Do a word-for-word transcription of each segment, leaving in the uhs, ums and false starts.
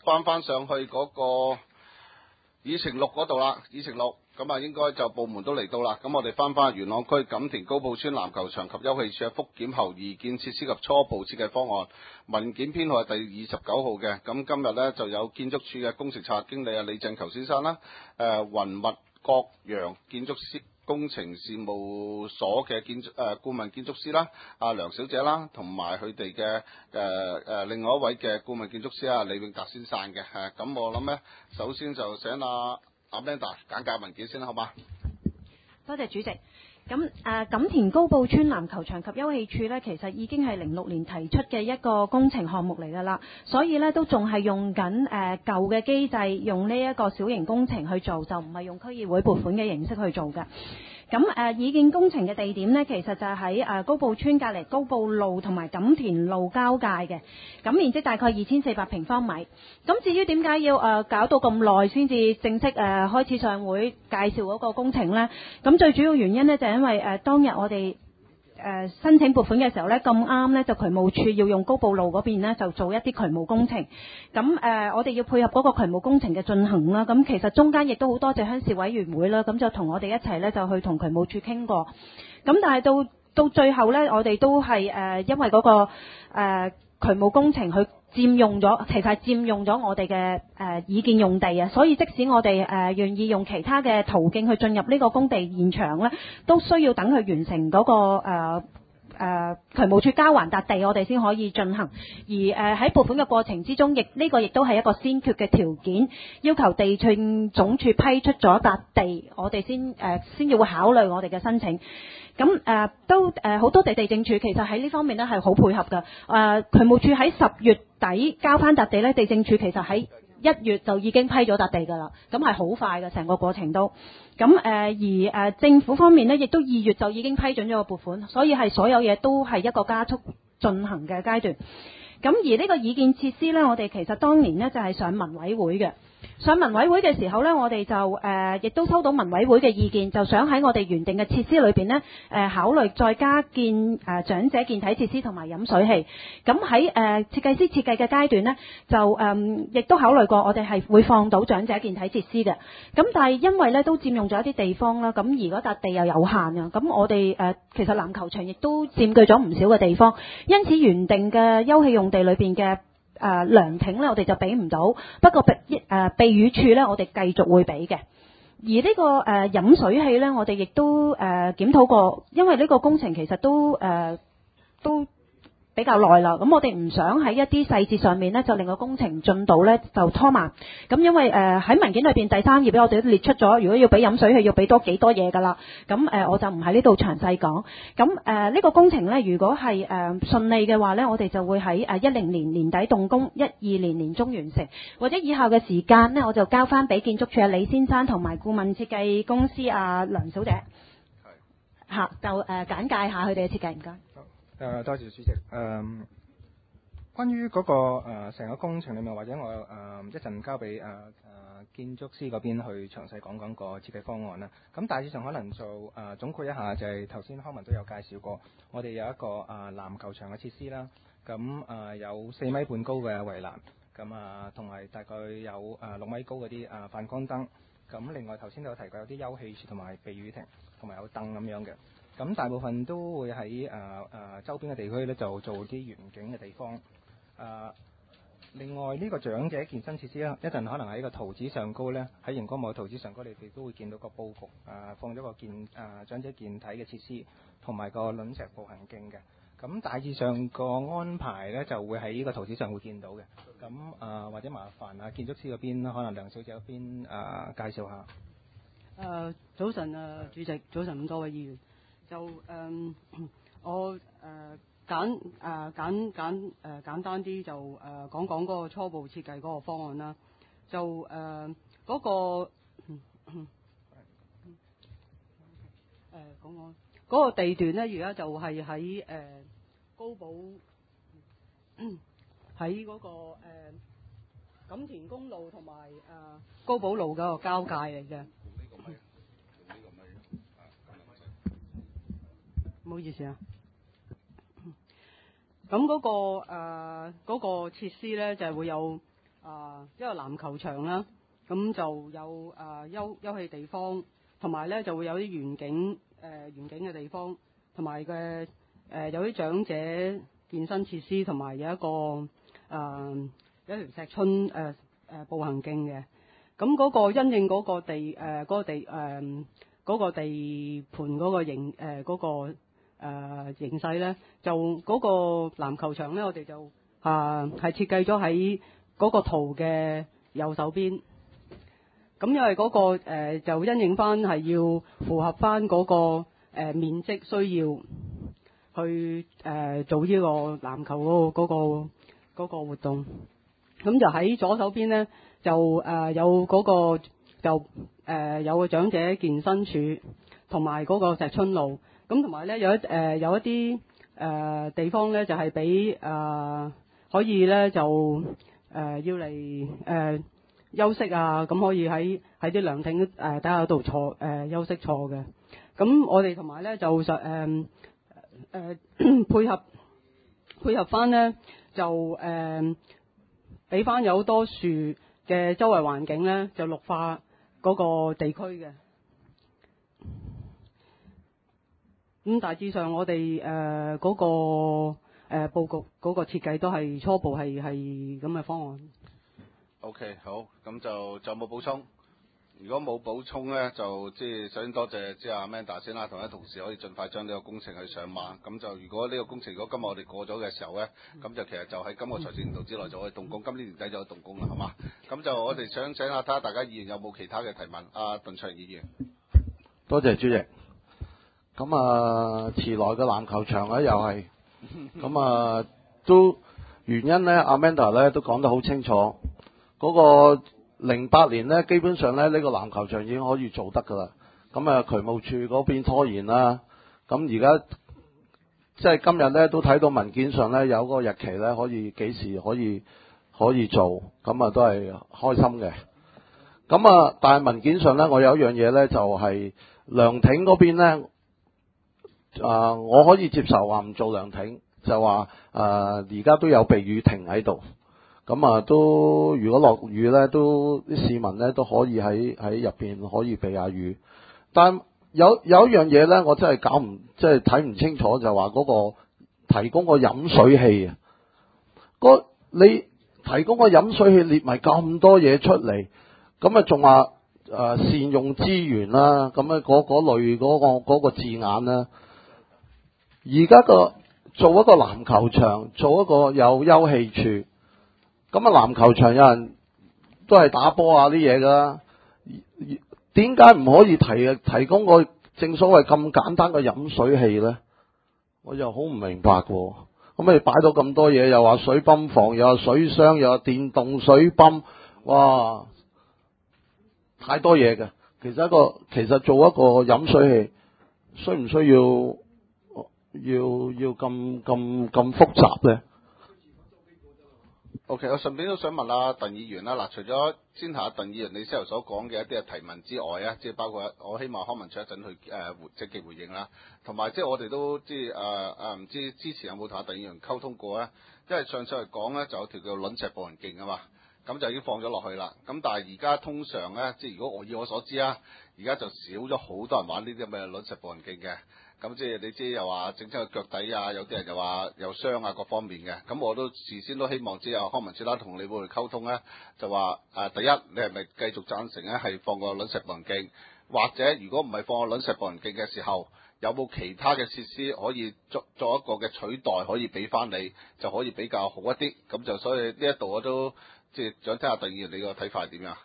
翻翻上去嗰個議程六嗰度啦，議程六。咁啊，應該就部門都嚟到啦。咁我哋翻返元朗區錦田高埔村籃球場及休憩處嘅復檢後擬建設施及初步設計方案文件編號係第二十九號嘅。咁今日呢，就有建築署嘅工程策劃經理啊李振球先生啦，誒雲密國陽建築師工程事務所嘅建築誒、呃、顧問建築師啦，阿梁小姐啦，同埋佢哋嘅誒誒另外一位嘅顧問建築師啊李永達先生嘅。誒咁我諗呢，首先就請阿阿 Amanda 簡介文件先啦，好嗎？ 多謝主席。咁誒錦田高埔村籃球場及休憩處呢，其實已經係零六年提出嘅一個工程項目嚟㗎啦，所以呢，都仲係用緊誒、呃、舊嘅機制，用呢一個小型工程去做，就唔係用區議會撥款嘅形式去做嘅。咁誒擬建工程嘅地點呢，其實就係喺誒高埔村隔離高埔路同埋錦田路交界嘅，咁面積大概二千四百平方米。咁至於點解要誒、呃、搞到咁耐先至正式誒、呃、開始上會介紹嗰個工程呢？咁最主要原因呢，就係因為誒、呃、當日我哋誒、呃、申請撥款嘅時候呢，咁啱呢，就渠務處要用高埔路嗰邊呢，就做一啲渠務工程。咁誒、呃、我哋要配合嗰個渠務工程嘅進行啦。咁其實中間亦都好多謝鄉事委員會啦，咁就同我哋一齊呢，就去同渠務處傾過。咁但係到到最後呢，我哋都係誒、呃、因為嗰、那個誒、呃、渠務工程去佔用咗，其實係佔用咗我哋嘅誒擬建用地啊，所以即使我哋誒願意用其他嘅途徑去進入呢個工地現場咧，都需要等佢完成嗰、那個誒誒、呃呃、渠務處交還笪地，我哋先可以進行。而誒喺撥款嘅過程之中，亦呢、這個亦都係一個先決嘅條件，要求地政總署批出咗笪地，我哋先誒先至會考慮我哋嘅申請。咁誒、呃、都誒好、呃、多地地政處其實喺呢方面咧係好配合㗎。誒、呃、渠務處喺十月底交翻笪地咧，地政處其實喺一月就已經批咗笪地㗎啦。咁係好快嘅成個過程都。咁誒、呃、而誒、呃、政府方面咧，亦都二月就已經批准咗個撥款，所以係所有嘢都係一個加速進行嘅階段。咁而呢個擬建設施咧，我哋其實當年呢就係、是、上民委會嘅。上民委會嘅時候呢，我哋就誒亦、呃、都收到民委會嘅意見，就想喺我哋原定嘅設施裏邊呢，誒、呃、考慮再加建誒、呃、長者健體設施同埋飲水器。咁喺誒設計師設計嘅階段呢，就誒亦、呃、都考慮過我哋係會放到長者健體設施嘅。咁但係因為呢都佔用咗一啲地方啦，咁而嗰笪地又有限啊，咁我哋誒、呃、其實籃球場亦都佔據咗唔少嘅地方，因此原定嘅休憩用地裏邊嘅誒涼亭咧，我哋就俾唔到。不過避誒避雨處咧，我哋繼續會俾嘅。而呢、這個誒、呃、飲水器咧，我哋亦都誒、呃、檢討過，因為呢個工程其實都誒、呃、都比較耐啦。咁我哋唔想喺一啲細節上面咧，就令個工程進度咧就拖慢。咁因為誒喺、呃、文件裏邊第三頁咧，我哋都列出咗，如果要俾飲水器要俾多幾多嘢㗎啦。咁誒、呃、我就唔喺呢度詳細講。咁誒呢個工程咧，如果係誒、呃、順利嘅話咧，我哋就會喺誒一零年年底動工，一二年年中完成，或者以後嘅時間咧，我就交翻俾建築署嘅李先生同埋顧問設計公司阿梁小姐。係。嚇，就誒、呃、簡介下佢哋嘅設計，唔該。 誒、呃，多謝主席。誒、呃，關於嗰、那個成、呃、個工程裏面，或者我誒、呃、一陣交俾誒誒建築師嗰邊去詳細講講個設計方案啦。咁大致上可能就誒、呃、總括一下，就係頭先康文都有介紹過，我哋有一個誒、呃、籃球場嘅設施啦。咁誒、呃、有四米半高嘅圍欄，咁啊同埋大概有誒六、呃、米高嗰啲誒泛光燈。咁另外頭先都有提過有啲休憩處同埋避雨亭，同埋有凳咁樣嘅。咁大部分都會喺誒誒周邊嘅地區咧，就做啲園景嘅地方。誒、呃，另外呢、這個長者健身設施咧，一陣可能喺個圖紙上高咧，喺熒光幕圖紙上高，你哋都會見到個佈局，誒、呃、放咗個健誒、呃、長者健體嘅設施，同埋個卵石步行徑嘅。咁大致上個安排咧，就會喺呢個圖紙上會見到嘅。咁誒、呃、或者麻煩啊建築師嗰邊，可能梁小姐嗰邊誒、呃、介紹下。 誒、呃、早晨啊，主席，早晨咁多位議員。就誒、呃，我誒、呃、簡誒、呃、簡簡誒、呃、簡單啲就誒、呃、講講嗰個初步設計嗰個方案啦。就誒嗰、呃那個誒講講嗰個地段咧，而家就係喺誒高寶喺嗰個誒錦田公路同埋誒高寶路嗰個交界嚟嘅。唔好意思啊，咁嗰、那個誒嗰、呃那個設施咧就係、是、會有啊一個籃球場啦，咁就有啊休休憩地方，同埋咧就會有啲園景誒園景嘅地方，同埋嘅誒有啲長者健身設施，同埋有一個誒、呃、有一條石春誒誒、呃呃、步行徑嘅。咁嗰個因應嗰個地誒嗰、呃嗰個地誒嗰、呃嗰個地盤嗰個形誒嗰個誒、呃、形勢咧，就嗰個籃球場咧，我哋就啊係設計咗喺嗰個圖嘅右手邊。咁因為嗰、嗰個、呃、就因應翻係要符合翻嗰、嗰個、呃、面積需要去誒、呃、做呢個籃球嗰、嗰個嗰、嗰個嗰個活動。咁就喺左手邊咧，就誒、呃、有嗰、嗰個就誒、呃、有個長者健身處，同埋嗰個石春路。咁同埋咧有一誒、呃、有一啲誒、呃、地方咧，就係俾誒可以咧就誒、呃、要嚟誒、呃、休息啊，咁可以喺喺啲涼亭誒底下度坐誒、呃、休息坐嘅。咁我哋同埋咧就實誒誒配合配合翻咧就誒俾翻有好多樹嘅周圍環境咧，就綠化嗰個地區嘅。咁大致上我哋誒嗰個誒、呃、佈局嗰個設計都係初步係係咁嘅方案。 OK， 好，咁就就冇補充。如果冇補充咧，就即係首先多謝即係阿 Amanda 先啦，同啲同事可以盡快將呢個工程去上馬。咁就如果呢個工程如果今日我哋過咗嘅時候咧，咁就其實就喺今個財政年度之內就可以動工，今年年底就可以動工啦，好嘛？咁就我哋想請下睇下大家議員有冇其他嘅提問。阿鄧卓議員， 多謝主席。咁啊，遲來嘅籃球場咧又係，咁啊都原因咧，阿 Amanda 咧都講得好清楚，嗰、那個。零八年咧，基本上咧呢、這個籃球場已經可以做得噶啦。咁啊，渠務處嗰邊拖延啦。咁而家即係今日咧，都睇到文件上咧有個日期咧，可以幾時可以可以做。咁啊，都係開心嘅。咁啊，但係文件上咧，我有一樣嘢咧，就係涼亭嗰邊咧，啊，我可以接受話唔做涼亭，就話啊，而家都有避雨亭喺度。咁啊，都如果落雨咧，都啲市民咧都可以喺喺入邊可以避下雨。但有有一樣嘢咧，我真係搞唔即係睇唔清楚，就話嗰個提供個飲水器啊，嗰你提供個飲水器列埋咁多嘢出嚟，咁啊仲話誒善用資源啦，咁啊嗰嗰類嗰個嗰個字眼啦。而家個做一個籃球場，做一個有休憩處。咁啊，籃球場有人都係打波啊啲嘢噶，點解唔可以提提供個正所謂咁簡單嘅飲水器咧？我又好唔明白喎。咁你擺到咁多嘢，又話水泵房，又話水箱，又話電動水泵，哇，太多嘢嘅。其實一個其實做一個飲水器，需唔需要要要咁咁咁複雜咧？ OK， 我順便都想問下鄧議員啦。嗱，除咗先下鄧議員你先頭所講嘅一啲嘅提問之外啊，即係包括我希望康文署一陣去誒積極回應啦，同埋即係我哋都即係誒誒唔知之前有冇同阿鄧議員溝通過咧？因為上次嚟講咧就有條叫卵石步行徑啊嘛，咁就已經放咗落去啦。咁但係而家通常咧，即係如果我以我所知啊，而家就少咗好多人玩呢啲咁嘅卵石步行徑嘅。咁即係你知又話整親個腳底啊，有啲人又話有傷啊，各方面嘅。咁我都事先都希望知有康文署啦同你會去溝通咧，就話誒、呃、第一你係咪繼續贊成咧係放個卵石步行徑，或者如果唔係放個卵石步行徑嘅時候，有冇其他嘅設施可以作作一個嘅取代，可以俾翻你，就可以比較好一啲。咁就所以呢一度我都即係想聽下鄧議員你個睇法係點樣？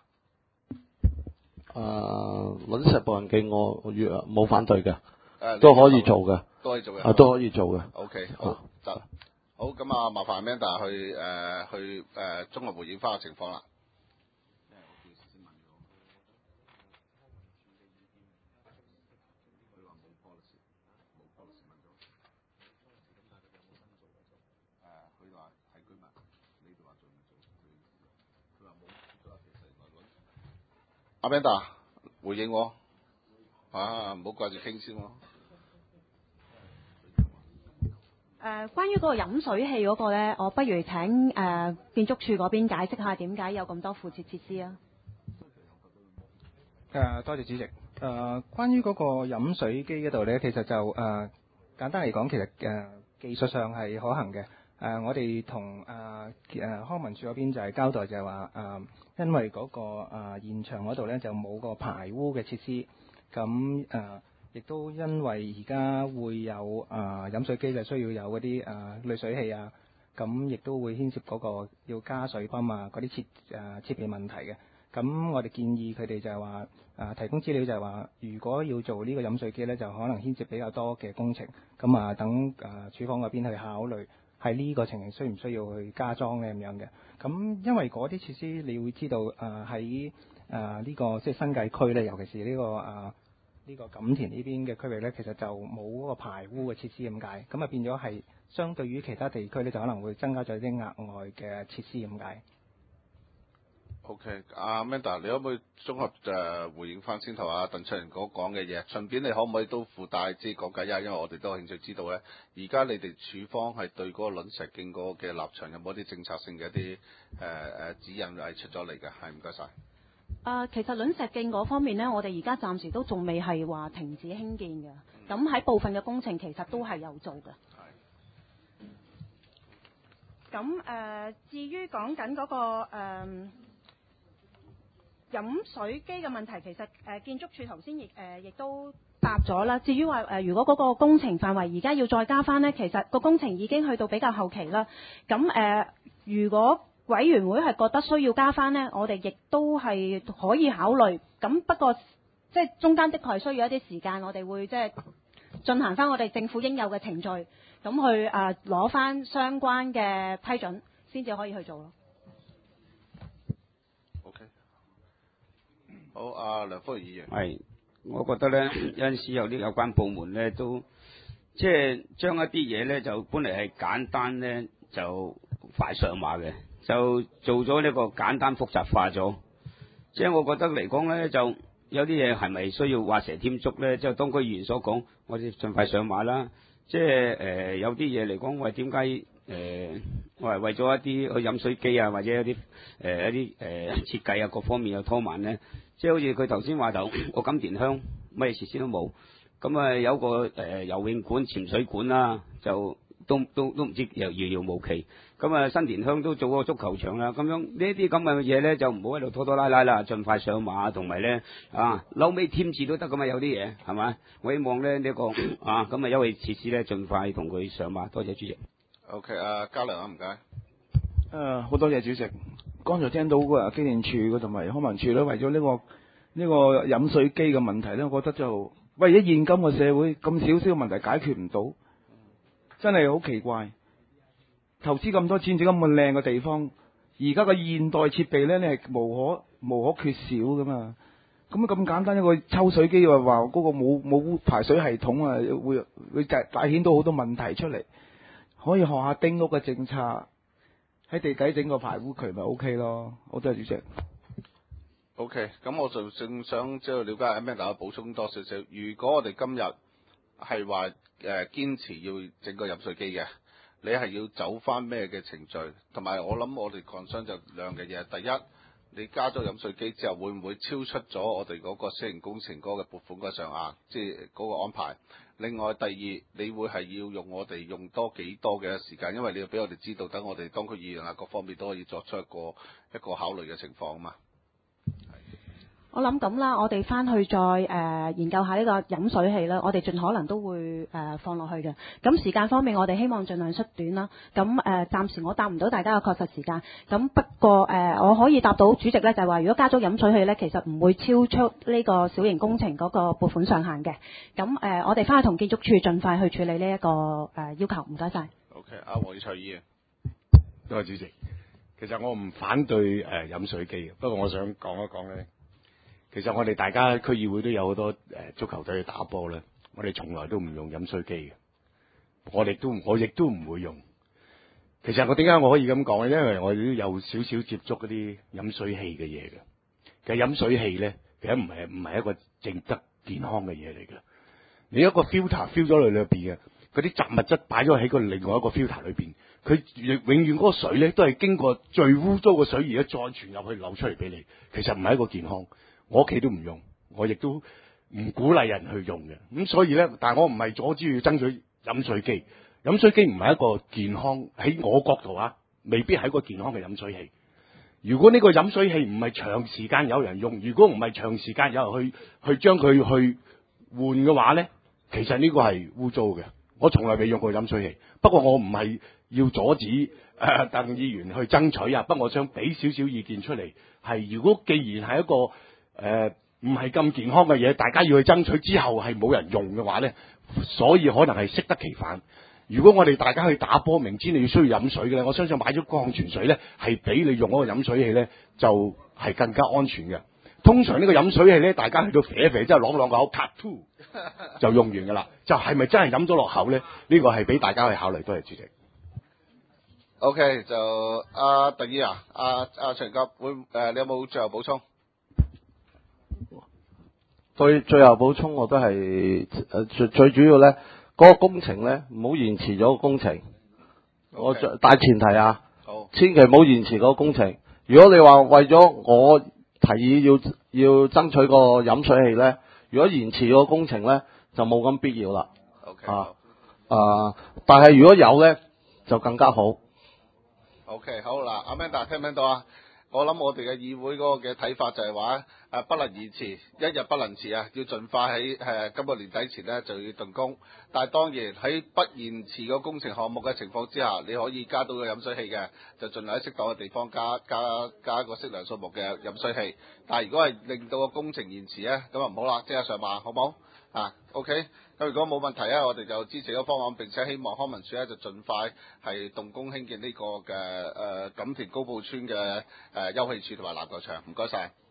誒，卵石步行徑我我冇反對嘅。誒，都可以做嘅， 都可以做嘅， 啊，都可以做嘅。 O K，好得，好咁啊，麻煩 Amanda 去誒、呃、去誒、呃、綜合回應翻個情況啦。Amanda 回應我，啊，唔好掛住傾先喎。 誒，關於嗰個飲水器嗰個咧，我不如請誒、呃、建築署嗰邊解釋下點解有咁多附設設施啊？ 誒、呃，多謝主席。誒、呃，關於嗰個飲水機嗰度咧，其實就誒、呃、簡單嚟講，其實誒、呃、技術上係可行嘅。誒、呃，我哋同誒誒康文署嗰邊就係交代就係話誒，因為嗰、那個誒、呃、現場嗰度咧就冇個排污嘅設施，咁誒亦都因為而家會有誒、呃、飲水機就需要有嗰啲誒濾水器啊，咁亦都會牽涉嗰個要加水泵啊嗰啲設誒設備問題嘅。咁我哋建議佢哋就係話誒提供資料就係話，如果要做呢個飲水機咧，就可能牽涉比較多嘅工程。咁啊，等誒署方嗰邊去考慮喺呢個情形需唔需要去加裝咧咁樣嘅。咁因為嗰啲設施，你會知道誒喺誒呢個即係新界區咧，尤其是呢、呢個誒呢、呃呢個錦田呢邊嘅區域咧，其實就冇嗰個排污嘅設施咁解。咁啊變咗係相對於其他地區咧，就可能會增加咗啲額外嘅設施咁解。 OK，阿 Amanda，你可唔可以綜合誒、呃、回應翻先頭阿鄧卓然嗰講嘅嘢？順便你可唔可以都附帶即係講解一下？因為我哋都有興趣知道咧，而家你哋署方係對嗰個卵石徑嗰個嘅立場有冇啲政策性嘅一啲誒誒指引係出咗嚟嘅？係唔該晒。 誒、呃，其實卵石徑嗰方面呢，我哋而家暫時都仲未係話停止興建嘅。咁喺、嗯、部分嘅工程其實都係有做嘅。係。咁誒、呃，至於講緊嗰個、呃飲水機嘅問題，其實誒、呃、建築署頭先亦誒亦都答咗啦。至於話誒，如果嗰個工程範圍而家要再加翻呢，其實個工程已經去到比較後期啦。咁誒、呃，如果委員會係覺得需要加翻呢，我哋亦都係可以考慮。咁不過即係中間的確係需要一啲時間，我哋會即係進行翻我哋政府應有嘅程序，咁去誒攞翻相關嘅批准，先至可以去做咯。 好，阿梁福榮議員。 係，我覺得咧有陣時有啲有關部門咧都即係將一啲嘢咧就本嚟係簡單咧就快上馬嘅，就做咗呢個簡單複雜化咗。即係我覺得嚟講咧，就有啲嘢係咪需要畫蛇添足咧？即係當區議員所講，我哋盡快上馬啦。即係誒、呃、有啲嘢嚟講，喂點解誒我係為咗一啲去飲水機啊，或者一啲誒、呃、一啲誒、呃、設計啊各方面有拖慢咧？即係好似佢頭先話就個錦田鄉乜嘢設施都冇，咁啊有個誒、呃、游泳館、潛水館啦，就都都都唔知又遙遙無期。咁啊新田鄉都做個足球場啦，咁樣呢啲咁嘅嘢咧就唔好喺度拖拖拉拉啦，盡快上馬，同埋咧啊嬲尾添置都得噶嘛，有啲嘢係咪？我希望咧呢、這個啊咁啊優惠設施咧盡快同佢上馬。多謝主席。 OK， 啊嘉良啊，唔該。 誒好多謝主席。剛才聽到個機電處同埋康文署咧，為咗呢、這個呢、這個飲水機嘅問題咧，我覺得就為咗現今嘅社會咁少少嘅問題解決唔到，真係好奇怪。投資咁多錢整咁咁靚嘅地方，而家嘅現代設備咧，你係無可無可缺少噶嘛。咁咁簡單一個抽水機，話話嗰個冇冇排水系統啊，會會帶帶顯到好多問題出嚟。可以學下丁屋嘅政策。喺地底整個排污渠咪 O K 咯，好多謝主席。 O K， 咁我就正想即係了解阿 Amanda 補充多少少。如果我哋今日係話誒堅持要整個飲水機嘅，你係要走翻咩嘅程序？同埋我諗我哋 concern 就兩樣嘢。第一，你加咗飲水機之後，會唔會超出咗我哋嗰個私營工程嗰個撥款嘅上限？即係嗰個安排。另外第二，你會係要用我哋用多幾多嘅時間，因為你要俾我哋知道，等我哋當區議員啊各方面都可以作出一個一個考慮嘅情況啊嘛。 我諗咁啦，我哋翻去再誒、呃、研究下呢個飲水器啦，我哋盡可能都會誒、呃、放落去嘅。咁時間方面，我哋希望盡量縮短啦。咁誒、呃、暫時我答唔到大家嘅確實時間。咁不過誒、呃、我可以答到主席咧，就係話如果加咗飲水器咧，其實唔會超出呢個小型工程嗰個撥款上限嘅。咁誒、呃、我哋翻去同建築署盡快去處理呢、這、一個誒、呃、要求。唔該晒。 OK， 阿黃耀才議員。 多謝主席。其實我唔反對誒、呃、飲水機嘅，不過我想講一講咧。其實我哋大家區議會都有好多誒足球隊去打波咧，我哋從來都唔用飲水機嘅，我哋都我亦都唔會用。其實我點解我可以咁講咧？因為我哋都有少少接觸嗰啲飲水器嘅嘢嘅。其實飲水器咧，其實唔係唔係一個正得健康嘅嘢嚟嘅。你一個 filter fill 咗落裏邊嘅， 嗰啲雜物質擺咗喺個另外一個 filter 裏邊，佢永遠嗰個水咧都係經過最污糟嘅水而家再傳入去流出嚟俾你，其實唔係一個健康。我屋企都唔用，我亦都唔鼓勵人去用嘅。咁所以咧，但係我唔係阻止要爭取飲水機，飲水機唔係一個健康，喺我角度啊，未必係一個健康嘅飲水器。如果呢個飲水器唔係長時間有人用，如果唔係長時間有人去去將佢去換嘅話咧，其實呢個係污糟嘅。我從來未用過飲水器，不過我唔係要阻止誒鄧議員去爭取啊，不過我想俾少少意見出嚟，係如果既然係一個誒唔係咁健康嘅嘢，大家要去爭取之後係冇人用嘅話咧，所以可能係適得其反。如果我哋大家去打波，明知你要需要飲水嘅咧，我相信買咗礦泉水咧，係比你用嗰個飲水器咧就係、是、更加安全嘅。通常呢個飲水器咧，大家去到肥一肥之後啷啷個口 cut two 就用完㗎啦，就係咪真係飲咗落口咧？呢、這個係俾大家去考慮。多謝主席。 OK， 就阿鄧議員啊，阿阿陳甲會誒、呃，你有冇最後補充？ 對，最後補充我都係誒最最主要咧，嗰、那個工程咧唔好延遲咗個工程。Okay. 我大前提啊， 好， 千祈唔好延遲嗰個工程。如果你話為咗我提議要要爭取個飲水器咧，如果延遲個工程咧，就冇咁必要啦。 OK， 啊啊，但係如果有咧，就更加好。 OK， 好嗱，阿 Manda 聽唔聽到啊？我諗我哋嘅議會嗰個嘅睇法就係話誒不能延遲，一日不能遲啊，要盡快喺誒、呃、今個年底前咧就要動工。但係當然喺不延遲個工程項目嘅情況之下，你可以加到個飲水器嘅，就盡量喺適當嘅地方加加加一個適量數目嘅飲水器。但係如果係令到個工程延遲咧，咁啊唔好啦，即刻上馬好唔好？啊 OK。咁如果冇問題咧，我哋就支持個方案，並且希望康文署咧就盡快係動工興建呢個嘅誒錦田高埔村嘅誒休憩處同埋籃球場。唔該晒。